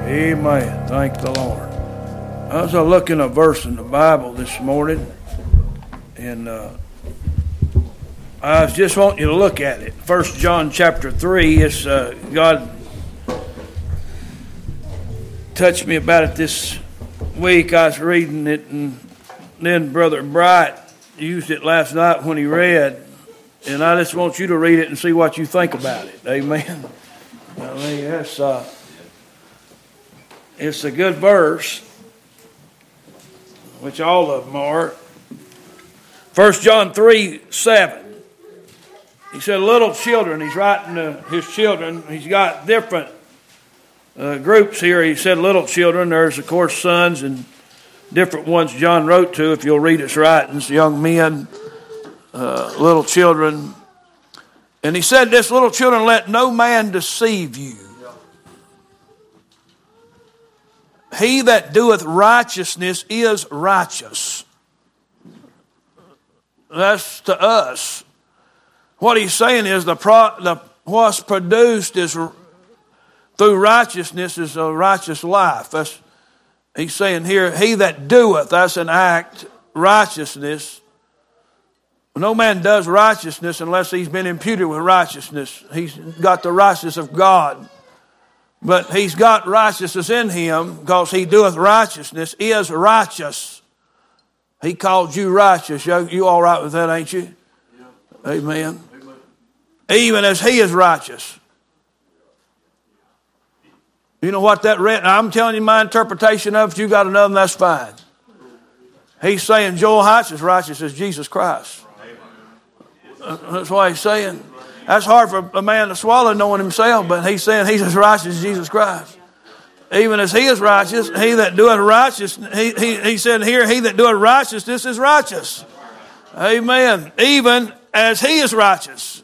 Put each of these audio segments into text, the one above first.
Amen. Thank the Lord. I was looking at a verse in the Bible this morning, and I just want you to look at it. 1 John chapter 3. It's God touched me about it this week. I was reading it, and then Brother Bright used it last night when he read, and I just want you to read it and see what you think about it. Amen. I mean, it's a good verse, which all of them are. 1 John 3:7. He said, little children, he's writing to his children. He's got different groups here. He said little children. There's, of course, sons and different ones John wrote to, if you'll read his writings, young men, little children. And he said this, little children, let no man deceive you. He that doeth righteousness is righteous. That's to us. What he's saying is what's produced is through righteousness is a righteous life. He's saying here, he that doeth, that's an act, righteousness. No man does righteousness unless he's been imputed with righteousness. He's got the righteousness of God. But he's got righteousness in him because he doeth righteousness, is righteous. He called you righteous. You all right with that, ain't you? Yeah. Amen. Even as he is righteous. You know what that read? I'm telling you my interpretation of it. If you got another, that's fine. He's saying Joel Heights is righteous as Jesus Christ. That's why he's saying. That's hard for a man to swallow knowing himself, but he's saying he's as righteous as Jesus Christ. Even as he is righteous, he that doeth righteousness, he said here, he that doeth righteousness is righteous. Amen. Even as he is righteous.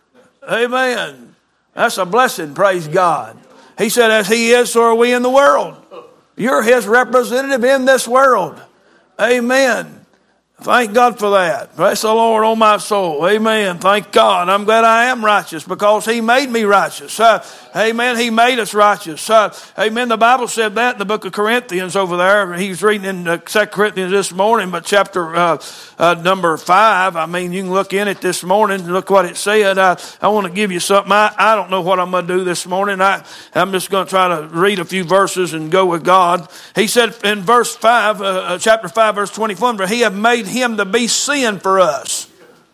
Amen. That's a blessing, praise God. He said, as he is, so are we in the world. You're his representative in this world. Amen. Thank God for that. Bless the Lord, oh my soul. Amen. Thank God. I'm glad I am righteous because he made me righteous. Amen. He made us righteous. Amen. The Bible said that in the book of Corinthians over there. He was reading in 2 Corinthians this morning, but chapter number 5. I mean, you can look in it this morning. Look what it said. I want to give you something. I don't know what I'm going to do this morning. I'm just going to try to read a few verses and go with God. He said in verse 5, chapter 5, verse 21, for he hath made him to be sin for us.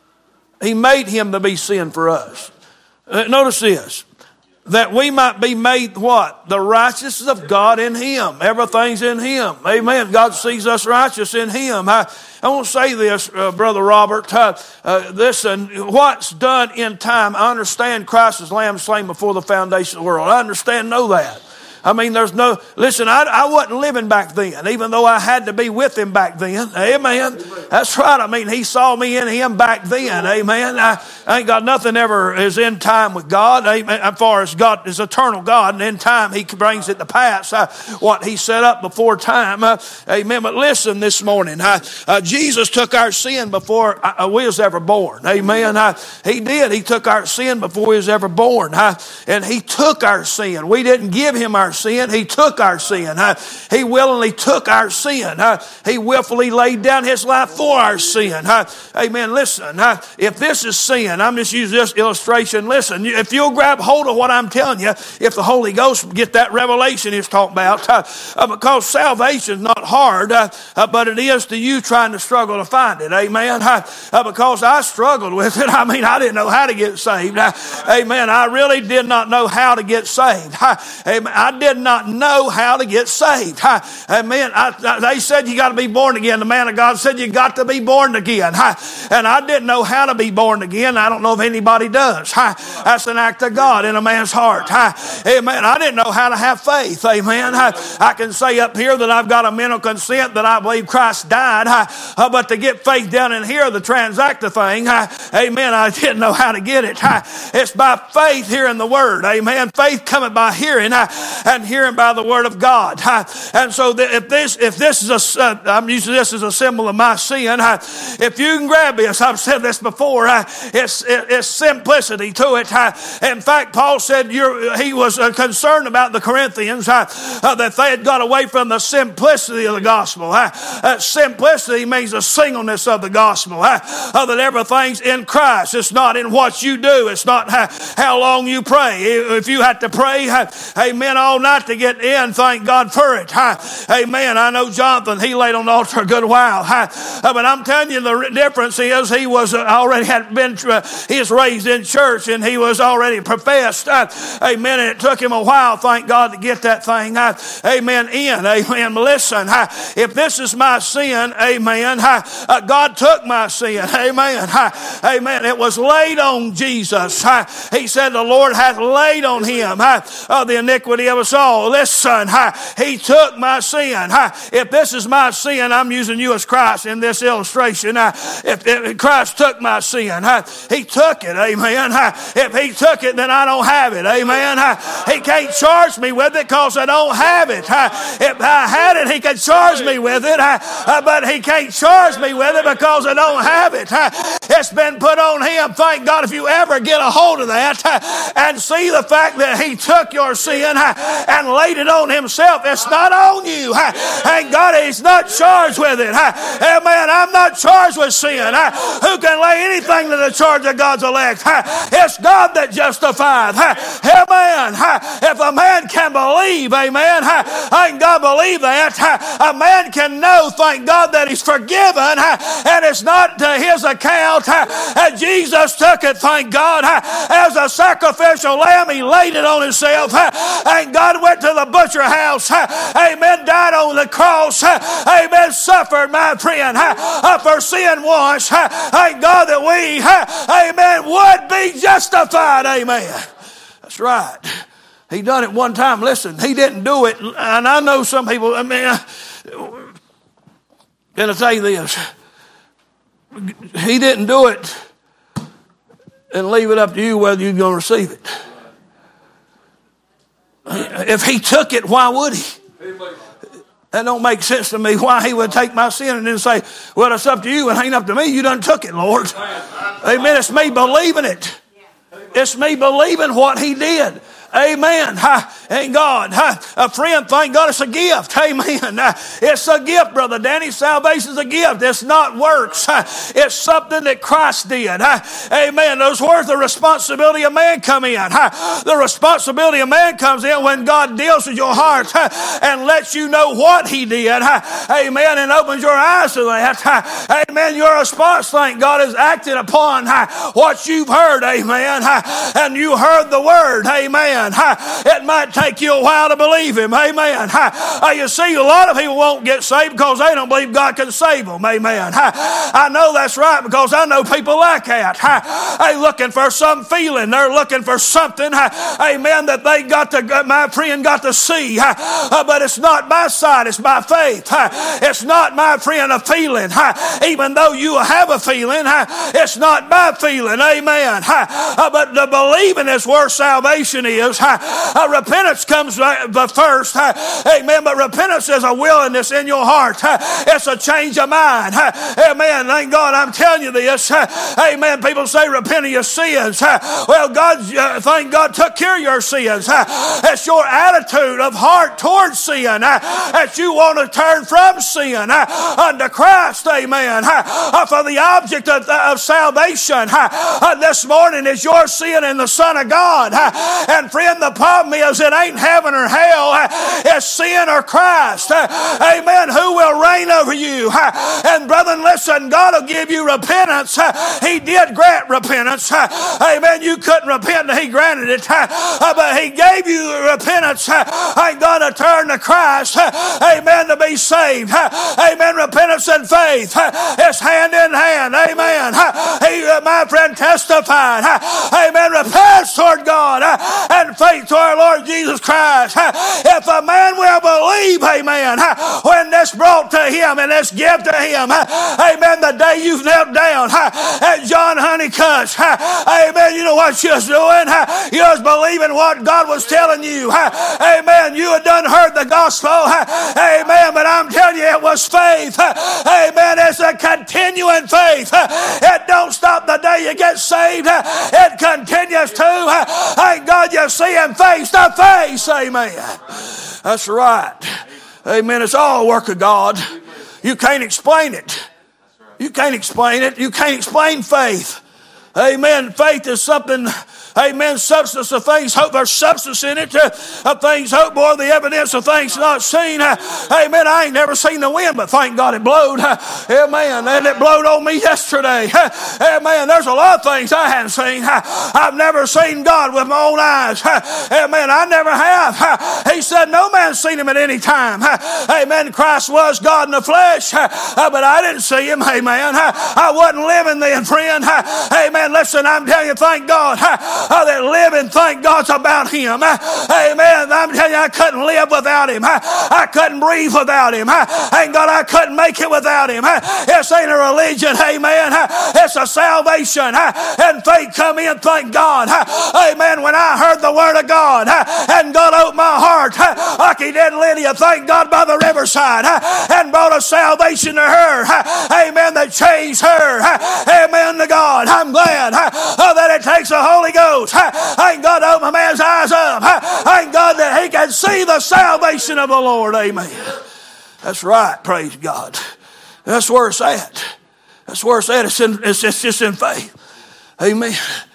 He made him to be sin for us. Notice this. That we might be made what? The righteousness of God in him. Everything's in him. Amen. God sees us righteous in him. I want to say this, Brother Robert. Listen, what's done in time, I understand Christ is lamb slain before the foundation of the world. I understand, know that. I mean, listen, I wasn't living back then, even though I had to be with him back then. Amen. That's right. I mean, he saw me in him back then. Amen. I ain't got nothing ever is in time with God. Amen. As far as God is eternal God, and in time he brings it to pass what he set up before time. Amen. But listen this morning, Jesus took our sin before we was ever born. Amen. He did. He took our sin before we was ever born. And he took our sin. We didn't give him our sin. He took our sin. He willingly took our sin. He willfully laid down his life for our sin. Amen. Listen, if this is sin, I'm just using this illustration. Listen, if you'll grab hold of what I'm telling you, if the Holy Ghost get that revelation he's talking about, because salvation is not hard, but it is to you trying to struggle to find it. Amen. Because I struggled with it. I mean, I didn't know how to get saved. Amen. I really did not know how to get saved. Amen. I did not know how to get saved. Amen. They said you got to be born again. The man of God said you got to be born again. And I didn't know how to be born again. I don't know if anybody does. That's an act of God in a man's heart. Amen. I didn't know how to have faith. Amen. I can say up here that I've got a mental consent that I believe Christ died. But to get faith down in here, the transact the thing, amen, I didn't know how to get it. It's by faith hearing the word. Amen. Faith cometh by hearing. and hearing by the word of God. And so if this is I'm using this as a symbol of my sin. If you can grab this, I've said this before, it's simplicity to it. In fact, Paul said he was concerned about the Corinthians, that they had got away from the simplicity of the gospel. Simplicity means the singleness of the gospel, that everything's in Christ. It's not in what you do. It's not how long you pray. If you had to pray, amen, all night to get in, thank God for it. Amen. I know Jonathan, he laid on the altar a good while. But I'm telling you, the difference is he was he was raised in church and he was already professed. Amen. And it took him a while, thank God, to get that thing, amen, in. Amen. Listen, if this is my sin, amen, God took my sin. Amen. Amen. It was laid on Jesus. He said the Lord hath laid on him the iniquity of us all. Listen, he took my sin. If this is my sin, I'm using you as Christ in this illustration. If Christ took my sin, he took it. Amen. If he took it, then I don't have it. Amen. He can't charge me with it because I don't have it. If I had it, he could charge me with it, but he can't charge me with it because I don't have it. It's been put on him. Thank God if you ever get a hold of that and see the fact that he took your sin and laid it on himself. It's not on you. Thank God he's not charged with it. Amen. I'm not charged with sin. Who can lay anything to the charge of God's elect? It's God that justifies. Amen. If a man can believe, amen, thank God believe that, a man can know, thank God, that he's forgiven, and it's not to his account. And Jesus took it, thank God, as a sacrificial lamb. He laid it on himself, and God went to the butcher house, amen, died on the cross, amen, suffered, my friend, for sin once. Thank God that we, amen, would be justified. Amen. That's right. He done it one time. Listen, he didn't do it. And I know some people, I mean, can I tell you this? He didn't do it and leave it up to you whether you're going to receive it. If he took it, why would he? That don't make sense to me, why he would take my sin and then say, well, it's up to you and ain't up to me. You done took it, Lord. Amen. It's me believing it. It's me believing what he did. Amen. Thank God. A friend, thank God it's a gift. Amen. It's a gift, Brother Danny. Salvation's a gift. It's not works. It's something that Christ did. Amen. Those words, the responsibility of man come in. The responsibility of man comes in when God deals with your heart and lets you know what he did. Amen. And opens your eyes to that. Amen. Your response, thank God, is acted upon what you've heard. Amen. And you heard the word. Amen. It might take you a while to believe him. Amen. You see, a lot of people won't get saved because they don't believe God can save them. Amen. I know that's right because I know people like that. They're looking for some feeling. They're looking for something, amen, that they got to, my friend, got to see. But it's not by sight, it's by faith. It's not, my friend, a feeling. Even though you have a feeling, it's not by feeling. Amen. But the believing is where salvation is. Repentance comes first. Amen. But repentance is a willingness in your heart. It's a change of mind. Amen. Thank God I'm telling you this. Amen. People say repent of your sins. Well, God, thank God, took care of your sins. It's your attitude of heart towards sin that you want to turn from sin unto Christ. Amen. For the object of salvation this morning is your sin and the Son of God. And friend, the problem is it ain't heaven or hell. It's sin or Christ. Amen. Who will reign over you? And brethren, listen, God will give you repentance. He did grant repentance. Amen. You couldn't repent until he granted it. But he gave you repentance. Thank God to turn to Christ. Amen. To be saved. Amen. Repentance and faith. It's hand in hand. Amen. He, my friend, testified. Amen. Repentance toward God and faith to our Lord Jesus Christ. If a man will believe, amen, when this brought to him and this gift to him, amen, the day you've knelt down at John Honeycutt's, amen, you know what you was doing? You was believing what God was telling you. Amen. You the gospel. Amen. But I'm telling you, it was faith. Amen. It's a continuing faith. It don't stop the day you get saved. It continues to. Thank God you see Him face to face. Amen. That's right. Amen. It's all a work of God. You can't explain it. You can't explain it. You can't explain faith. Amen. Faith is something, amen, substance of things hoped. There's substance in it. Of things hoped more, the evidence of things not seen. Amen. I ain't never seen the wind, but thank God it blowed. Amen. And it blowed on me yesterday. Amen. There's a lot of things I haven't seen. I've never seen God with my own eyes. Amen. I never have. He said no man's seen Him at any time. Amen. Christ was God in the flesh, but I didn't see Him. Amen. I wasn't living then, friend. Amen. Listen, I'm telling you, thank God that living, thank God's about Him. Amen. I'm telling you, I couldn't live without Him. I couldn't breathe without Him. Thank God I couldn't make it without Him. This ain't a religion, amen. It's a salvation. And faith come in, thank God. Amen. When I heard the word of God and God opened my heart like He did Lydia, thank God, by the riverside, and brought a salvation to her. Amen. That changed her. Amen to God. I'm glad that it takes the Holy Ghost. Thank God to open a man's eyes up. Thank God that he can see the salvation of the Lord. Amen. That's right. Praise God. That's where it's at. That's where it's at. It's just in faith. Amen.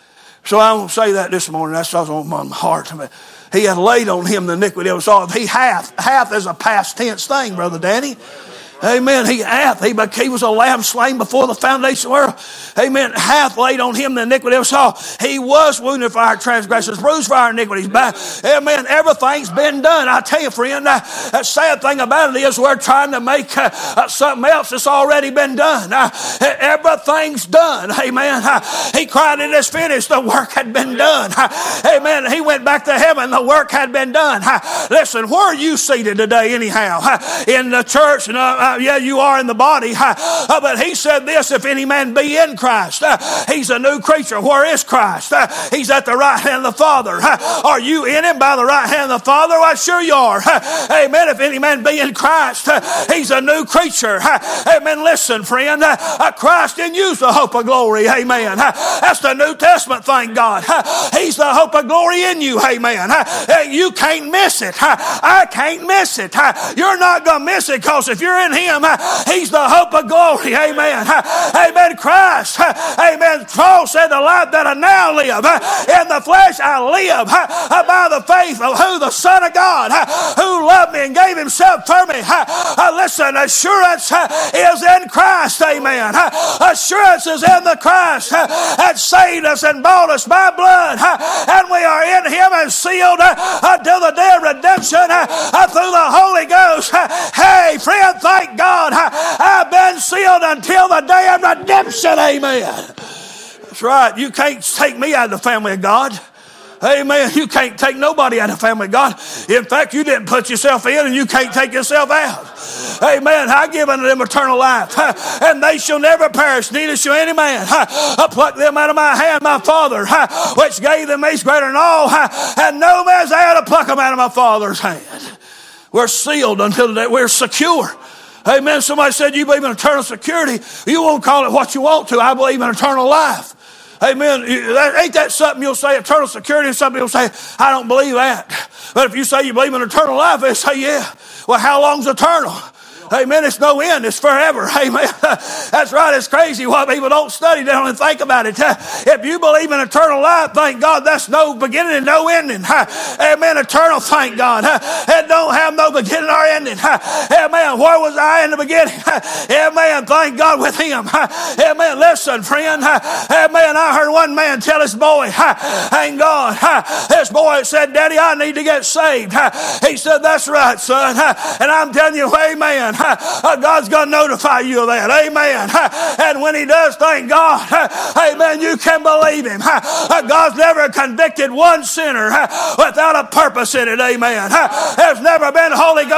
So I won't say that this morning. That's what's on my heart. He had laid on Him the iniquity of us all. He hath is a past tense thing, Brother Danny. Amen. He was a lamb slain before the foundation of the world. Amen. Hath laid on Him the iniquity of us all. He was wounded for our transgressions, bruised for our iniquities. Amen. Everything's been done. I tell you, friend, that sad thing about it is we're trying to make something else that's already been done. Everything's done. Amen. He cried, "It is finished." The work had been done. Amen. He went back to heaven. The work had been done. Listen, where are you seated today anyhow? In the church? Yeah, you are in the body. But He said this, if any man be in Christ, he's a new creature. Where is Christ? He's at the right hand of the Father. Are you in Him by the right hand of the Father? Well, sure you are. Amen. If any man be in Christ, he's a new creature. Amen. Listen, friend, Christ in you's the hope of glory. Amen. That's the New Testament, thank God. He's the hope of glory in you. Amen. You can't miss it. I can't miss it. You're not going to miss it, because if you're in Him, He's the hope of glory. Amen. Amen. Christ. Amen. Paul said, the life that I now live in the flesh, I live by the faith of who? The Son of God, who loved me and gave Himself for me. Listen, assurance is in Christ. Amen. Assurance is in the Christ that saved us and bought us by blood. And we are in Him and sealed until the day of redemption through the Holy Ghost. Hey, friend, thank God, I've been sealed until the day of redemption. Amen. That's right. You can't take me out of the family of God. Amen. You can't take nobody out of the family of God. In fact, you didn't put yourself in, and you can't take yourself out. Amen. I give unto them eternal life, and they shall never perish, neither shall any man pluck them out of my hand. My Father, which gave them, He's greater than all, and no man's able to pluck them out of my Father's hand. We're sealed until the day. We're secure. Amen. Somebody said, you believe in eternal security. You won't call it what you want to. I believe in eternal life. Amen. Ain't that something you'll say, eternal security? And some people say, I don't believe that. But if you say you believe in eternal life, they say, yeah. Well, how long's eternal? Amen. It's no end. It's forever. Amen. That's right. It's crazy what people don't study. They don't even think about it. If you believe in eternal life, thank God, that's no beginning and no ending. Amen. Eternal, thank God. It don't have no beginning or ending. Amen. Where was I in the beginning? Amen. Thank God with Him. Amen. Listen, friend. Amen. I heard one man tell his boy, thank God. This boy said, Daddy, I need to get saved. He said, that's right, son. And I'm telling you, amen. God's going to notify you of that. Amen. And when He does, thank God. Amen. You can believe Him. God's never convicted one sinner without a purpose in it. Amen. There's never been Holy Ghost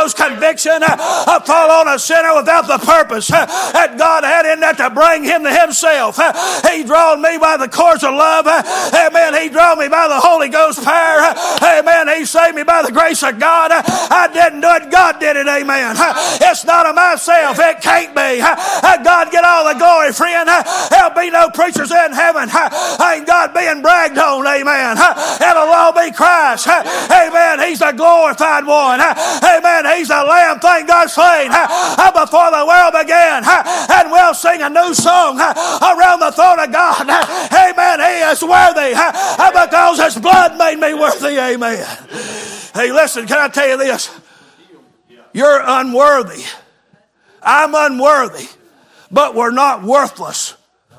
Ghost conviction fall on a sinner without the purpose that God had in that to bring him to himself. He drawn me by the cords of love. Amen. He drew me by the Holy Ghost power. Amen. He saved me by the grace of God. I didn't do it. God did it. Amen. It's not of myself. It can't be. God get all the glory, friend. There'll be no preachers in heaven. Ain't God being bragged on. Amen. It'll all be Christ. Amen. He's the glorified one. Amen. He's the Lamb. Thank God slain before the world began. And we'll sing a new song around the throne of God. Amen. He is worthy because his blood made me worthy. Amen. Hey, listen, can I tell you this? You're unworthy. I'm unworthy. But we're not worthless.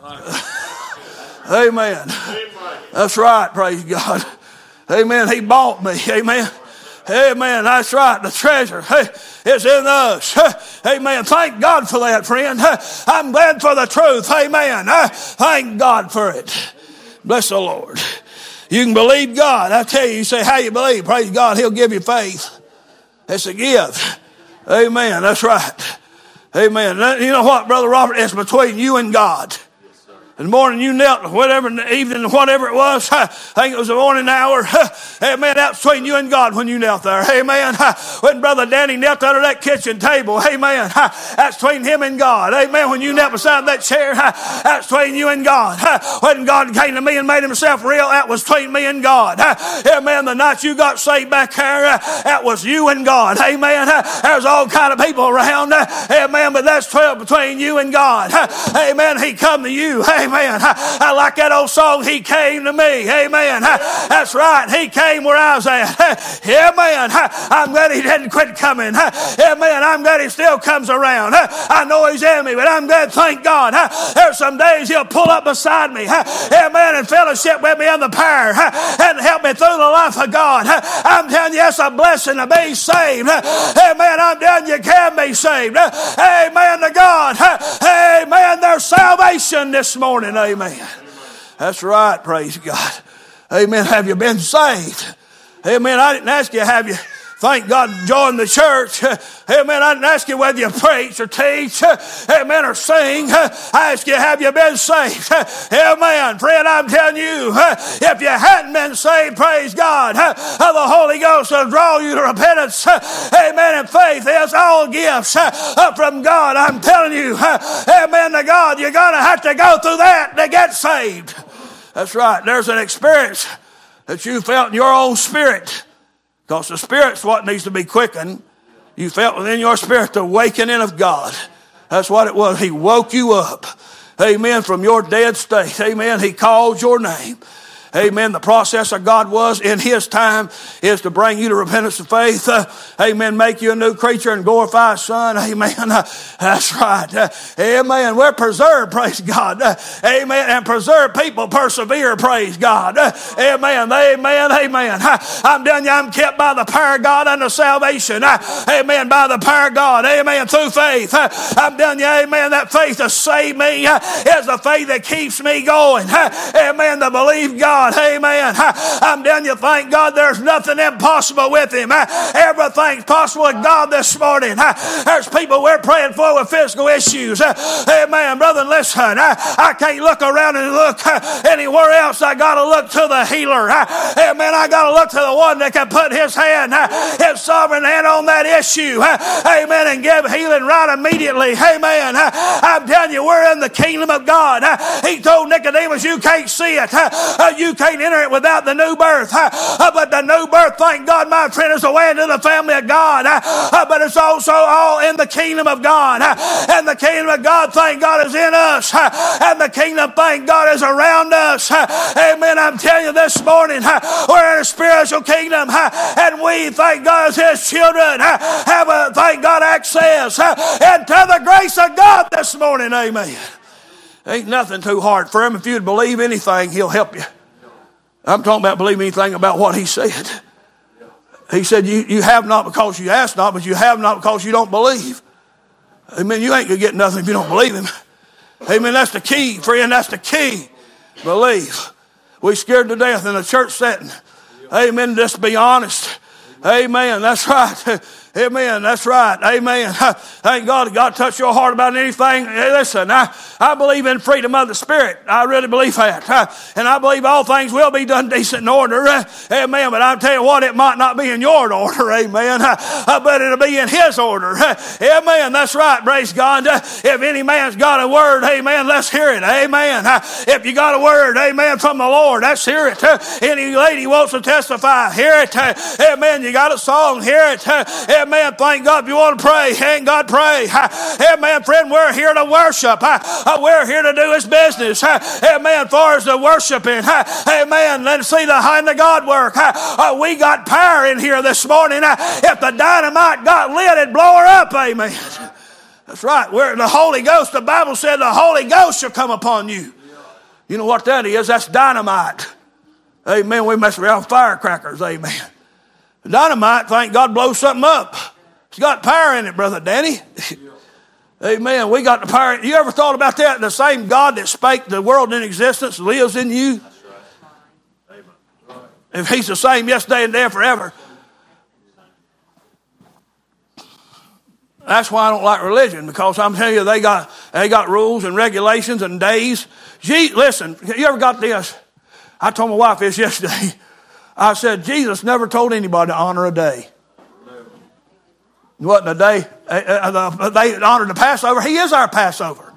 Amen. That's right, praise God. Amen. He bought me. Amen. Amen. That's right. The treasure is in us. Amen. Thank God for that, friend. I'm glad for the truth. Amen. Thank God for it. Bless the Lord. You can believe God. I tell you, you say how you believe. Praise God. He'll give you faith. It's a gift. Amen. That's right. Amen. You know what, Brother Robert? It's between you and God. In the morning you knelt, whatever, in the evening, whatever it was, I think it was the morning hour. Amen. That's between you and God when you knelt there. Amen. When Brother Danny knelt under that kitchen table. Amen. That's between him and God. Amen. When you knelt beside that chair, that's between you and God. When God came to me and made himself real, that was between me and God. Amen. The night you got saved back there, that was you and God. Amen. There's all kind of people around. Amen. But that's between you and God. Amen. He come to you. Amen. I like that old song, He Came to Me. Amen. That's right. He came where I was at. Amen. I'm glad he didn't quit coming. Amen. I'm glad he still comes around. I know he's in me, but I'm glad, thank God. There's some days he'll pull up beside me. Amen. And fellowship with me in the power and help me through the life of God. I'm telling you, it's a blessing to be saved. Amen. I'm telling you, can be saved. Amen to God. Amen. There's salvation this morning. Amen. That's right. Praise God. Amen. Have you been saved? Amen. I didn't ask you, have you, thank God, joined the church? Amen. I didn't ask you whether you preach or teach. Amen. Or sing. I asked you, have you been saved? Amen. Friend, I'm telling you, if you hadn't been saved, praise God, the Holy Ghost will draw you to repentance. Amen. And faith is all gifts from God. I'm telling you, amen to God, you're going to have to go through that to get saved. That's right. There's an experience that you felt in your own spirit. Because the Spirit's what needs to be quickened. You felt within your spirit the awakening of God. That's what it was. He woke you up. Amen. From your dead state. Amen. He called your name. Amen. The process of God was in his time is to bring you to repentance and faith. Amen. Make you a new creature and glorify his Son. Amen. That's right. Amen. We're preserved. Praise God. Amen. And preserved people persevere. Praise God. Amen. Amen. Amen. I'm telling you, I'm kept by the power of God unto salvation. Amen. By the power of God. Amen. Through faith. I'm telling you, amen. That faith to save me is the faith that keeps me going. Amen. To believe God. Amen. I'm telling you, thank God there's nothing impossible with him. Everything's possible with God this morning. There's people we're praying for with physical issues. Amen. Brother, listen, I can't look around and look anywhere else. I got to look to the healer. Amen. I got to look to the one that can put his hand, his sovereign hand on that issue. Amen. And give healing right immediately. Amen. I'm telling you, we're in the kingdom of God. He told Nicodemus, you can't see it. You can't enter it without the new birth. But the new birth, thank God, my friend, is the way into the family of God. But it's also all in the kingdom of God. And the kingdom of God, thank God, is in us. And the kingdom, thank God, is around us. Amen. I'm telling you this morning, we're in a spiritual kingdom. And we, thank God, as his children, have, thank God, access into the grace of God this morning. Amen. Ain't nothing too hard for him. If you'd believe anything, he'll help you. I'm talking about believing anything about what he said. He said, you have not because you ask not, but you have not because you don't believe. Amen. You ain't going to get nothing if you don't believe him. Amen. That's the key, friend. That's the key. Believe. We scared to death in a church setting. Amen. Just be honest. Amen. That's right. Amen. That's right. Amen. Thank God God touched your heart about anything. Hey, listen, I believe in freedom of the Spirit. I really believe that. And I believe all things will be done decent in order. Amen. But I'll tell you what, it might not be in your order. Amen. But it'll be in His order. Amen. That's right. Praise God. If any man's got a word, amen, let's hear it. Amen. If you got a word, amen, from the Lord, let's hear it. Any lady wants to testify, hear it. Amen. You got a song, hear it. Amen. Thank God. If you want to pray, thank God, pray. Amen. Friend, we're here to worship. We're here to do His business. Amen. Far as the worshiping. Amen. Let's see the hand of God work. We got power in here this morning. If the dynamite got lit, it'd blow her up. Amen. That's right. We're the Holy Ghost. The Bible said the Holy Ghost shall come upon you. You know what that is? That's dynamite. Amen. We mess around with firecrackers. Amen. Dynamite, thank God, blows something up. It's got power in it, Brother Danny. Amen. We got the power. You ever thought about that? The same God that spake the world in existence lives in you. If He's the same yesterday and today and forever. That's why I don't like religion, because I'm telling you, they got rules and regulations and days. Listen, you ever got this? I told my wife this yesterday. I said, Jesus never told anybody to honor a day. It wasn't a day. They honored the Passover. He is our Passover.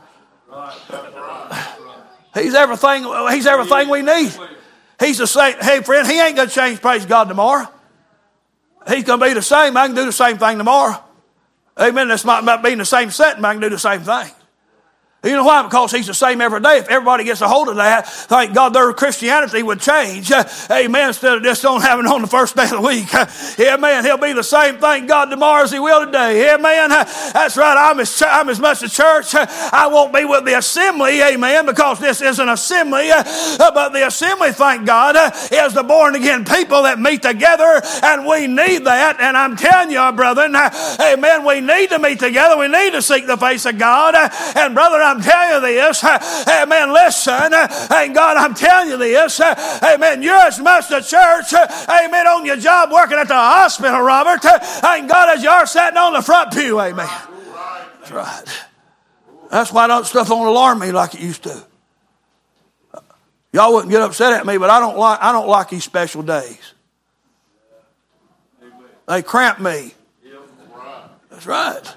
He's everything we need. He's the same. Hey, friend, He ain't going to change, praise God, tomorrow. He's going to be the same. I can do the same thing tomorrow. Amen. That's not being the same setting, but I can do the same thing. You know why? Because He's the same every day. If everybody gets a hold of that, thank God their Christianity would change. Amen. Instead of just don't having it on the first day of the week. Amen. He'll be the same, thank God, tomorrow as He will today. Amen. That's right. I'm as much a church. I won't be with the assembly. Amen. Because this is an assembly. But the assembly, thank God, is the born again people that meet together. And we need that. And I'm telling you, brethren, amen, we need to meet together. We need to seek the face of God. And brother, I'm telling you this, amen, listen, and God, I'm telling you this, amen, you're as much the church, amen, on your job working at the hospital, Robert, and God, as you are sitting on the front pew, amen. That's right. That's why don't stuff don't alarm me like it used to. Y'all wouldn't get upset at me, but I don't like these special days. They cramp me. That's right.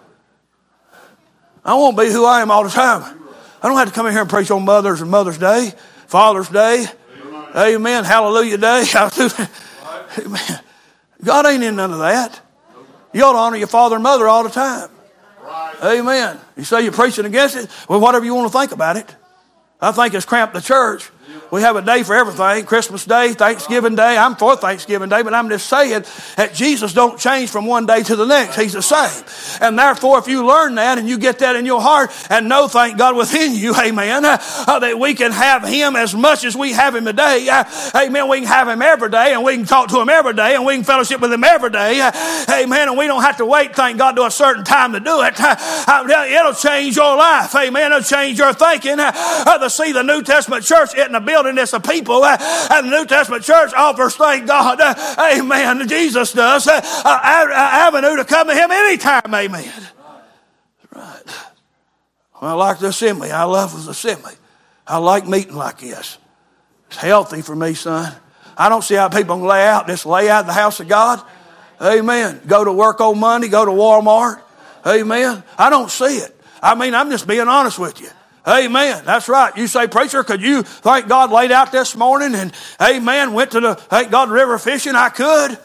I won't be who I am all the time. I don't have to come in here and preach on Mother's and Mother's Day, Father's Day, amen, Hallelujah Day. Amen. God ain't in none of that. You ought to honor your father and mother all the time. Amen. You say you're preaching against it? Well, whatever you want to think about it. I think it's cramped the church. We have a day for everything. Christmas Day, Thanksgiving Day. I'm for Thanksgiving Day, but I'm just saying that Jesus don't change from one day to the next. He's the same. And therefore, if you learn that and you get that in your heart and know, thank God, within you, amen, that we can have Him as much as we have Him today. Amen. We can have Him every day, and we can talk to Him every day, and we can fellowship with Him every day. Amen. And we don't have to wait, thank God, to a certain time to do it. It'll change your life. Amen. It'll change your thinking. To see the New Testament church in a building that's of people, and the New Testament church offers, thank God, amen, Jesus does, an avenue to come to Him anytime, amen. Right. Well, I like the assembly. I love the assembly. I like meeting like this. It's healthy for me, son. I don't see how people can lay out in the house of God. Amen. Go to work on Monday, go to Walmart. Amen. I don't see it. I mean, I'm just being honest with you. Amen. That's right. You say, preacher, could you, thank God, laid out this morning and, amen, went to the, thank God, river fishing? I could.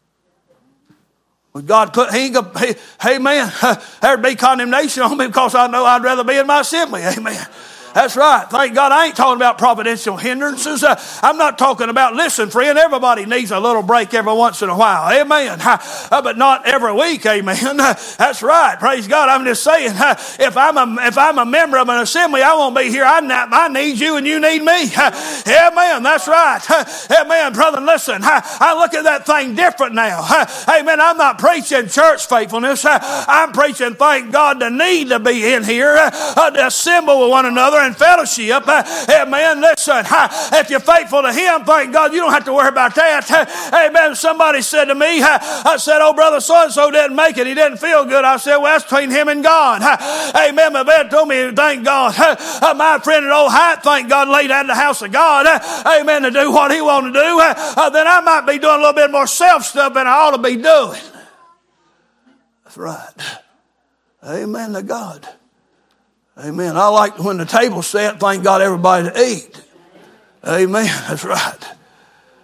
But God put, amen, there'd be condemnation on me because I know I'd rather be in my assembly. Amen. That's right. Thank God I ain't talking about providential hindrances. I'm not talking about, listen, friend, everybody needs a little break every once in a while. Amen. But not every week. Amen. That's right. Praise God. I'm just saying, if I'm a member of an assembly, I won't be here. I need you and you need me. Amen. That's right. Amen. Brother, listen, I look at that thing different now. Amen. I'm not preaching church faithfulness. I'm preaching, thank God, the need to be in here, to assemble with one another together in fellowship. Amen. Listen, if you're faithful to Him, thank God, you don't have to worry about that. Amen. Somebody said to me, I said, oh, brother so-and-so didn't make it. He didn't feel good. I said, well, that's between him and God. Amen. My dad told me, thank God. My friend at Old Height, thank God, laid out in the house of God. Amen. To do what he wanted to do. Then I might be doing a little bit more self stuff than I ought to be doing. That's right. Amen to God. Amen. I like when the table's set, thank God everybody to eat. Amen. That's right.